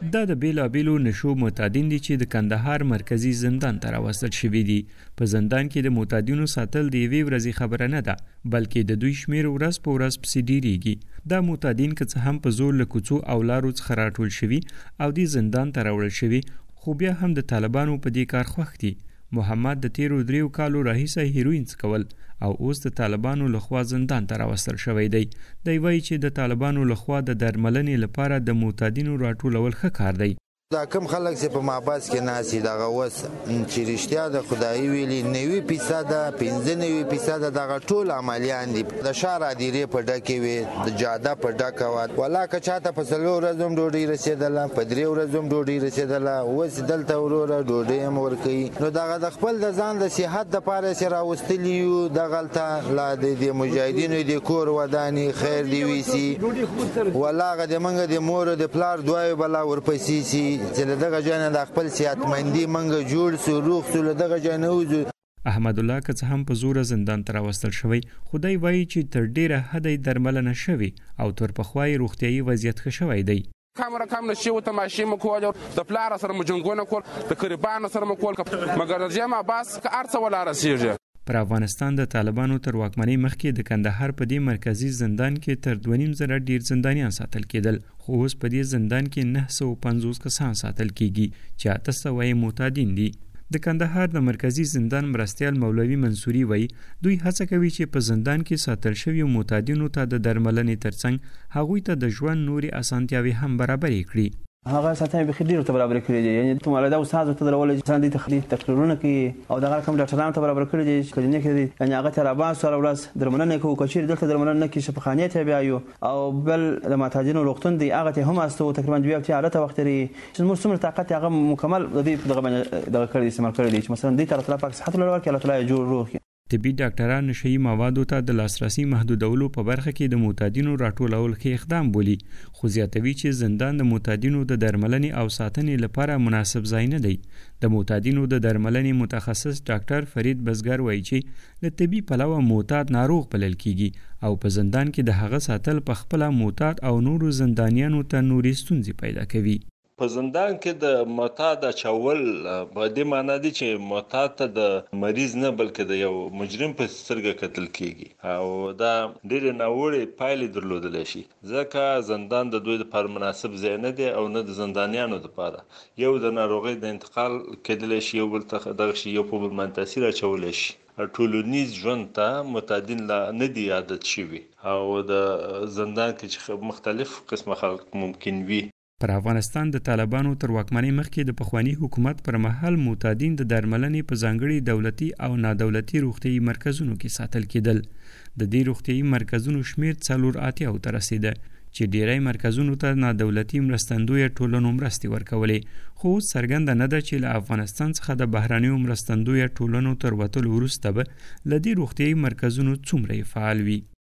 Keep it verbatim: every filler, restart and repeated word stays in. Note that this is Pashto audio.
دا د بیلابیلو نشو معتادین دي چې د کندهار مرکزی زندان ته راوستل شوي دي. په زندان کې د معتادینو ساتل د یوې ورځې خبره نه ده، بلکې د دوی شمیر ورځ په ورځ پسې ډیریږي. دا معتادین که څه هم په زور له کوڅو او لارو څخه راټول شوي او د زندان ته راوړل شوي، خو بیا هم د طالبانو په دې کار خوښ دي. محمد د تیرو دریو کالو راهیسه هیروین څکول او اوس د طالبانو لخوا زندان ته راوستل شوی دی. دی وایي چې د طالبانو لخوا د درملنې لپاره د معتادینو راټولول ښه کار دی. دا کم خلک چې په محبس کې ناسي دغه وس چې رښتیا د خدای ویلي نوي فیصد پنځه نوي فیصد دغه ټول عملیان دي د شهر ادیرې په ډکې وي، د جاده په ډکه وه. والله که چاته په څلور ورځو هم ډوډۍ رسېدله، په درې ورځو هم ډوډۍ رسېدله، اوس دلته وروره ډوډۍ هم ورکوي. نو دغه د خپل د ځان د صحت دپاره چې راوستلي یو دغلته لا د مجاهدینو د کور ودانې خیر دې ویسي. والله هغه د موږ د مور د پلار دعایو به لا ورپسې سي چې له دغه ځای نه د خپل صحتمندي موږ جوړ سو، روغ سو، له دغه ځای نه وځو. احمد الله که څه هم په زوره زندان ته راوستل شوی، خدای وایي چې تر ډیره حده یې درملنه شوې او تر پخوا یې روغتیایي وضعیت ښه شوی دی. کم رقم نشي و تماشې مو کول، د پلار سره مو جنګونه کول، د قریبانو سره مو کول، مګر درځم عباس که هر څه ولا رسېږي. پر افغانستان د طالبانو تر واکمنۍ مخکې د کندهار په دې مرکزی زندان کې تر دوه نیم زره ډیر زندانیان ساتل کېدل، خو اوس په دې زندان کې نه سوه پنځوس کسان ساتل کېږي چې اته سوه یې معتادین دي. د کندهار د مرکزی زندان مرستیال مولوي منصوري وایي دوی هڅه کوي چې په زندان کې ساتل شوي معتادینو ته د درملنې ترڅنګ هغوی ته د ژوند نورې اسانتیاوې هم برابرې کړي. هغه ساتنه به خډیر ته برابر کړی دی، یعنی ته مولده استاد ته درول چې دي تخلیص تقریرونه کوي او دغه کوم ډاکټرانو ته برابر کړی دی کلینیک دی، یعنی هغه تر اباس سره ورځ درملنه کوي. کچیر دلته درملنه کې شفاخانه ته بیا یو او بل د معتادینو روغتون دی هغه ته هم استو تقریبا دوی په حالت وخت لري چې موږ څومره طاقت هغه مکمل د دې دغه دغه کړی استعمال کړی دی چې مثلا دې تر طرفه صحت لري کې الله تعالی جوړ روغ. طبي ډاکټران نشئی موادو ته د لاسرسي محدودولو په برخه کې د معتادینو راټولول ښه اقدام بولي، خو زیاتوي چې زندان د معتادینو د درملنې او ساتنې لپاره مناسب ځای نه دی. د معتادینو د درملنې متخصص ډاکټر فرید بزګر وایي چې له طبي پلوه معتاد ناروغ بلل کیږي او په زندان کې د هغه ساتل په خپله معتاد او نورو زندانیانو ته نورې ستونزې پیدا کوي. په زندان کې د معتاد اچول په دې معنی دی چې معتاد ته د مریض نه بلکې د یو مجرم په سترګه کتل کیږي او دا ډېرې ناوړې پایلې درلودلی شي، ځکه زندان د دوی لپاره مناسب ځای نه دی او نه د زندانیانو لپاره. یو د ناروغۍ د انتقال کېدلی شي، یو بل ته دغه شي یو په بل باندې تاثیر اچولی شي. ټولنیز ژوند ته معتادین لا نه دي عادت شوي او د زندان کې چې مختلف قسمه خلک ممکن وي. پر افغانستان د طالبانو تر واکمنۍ مخکې د پخواني حکومت پر مهال معتادین د درملنې په ځانګړي دولتي او نادولتي روغتیایي مرکزونو کې ساتل کېدل. د دې روغتیایي مرکزونو شمیر څلور اتیاو ته رسېده چې ډیری مرکزونو ته نادولتي مرستندویه ټولنو مرستې ورکولې، خو اوس څرګنده نه ده چې له افغانستان څخه د بهرنیو مرستندویه ټولنو تر وتلو وروسته به له دې روغتیایي مرکزونو څومره فعال وي.